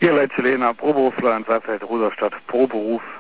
Hier Leitzelena, Proberufler in Saalfeld, Rudolstadt, pro Beruf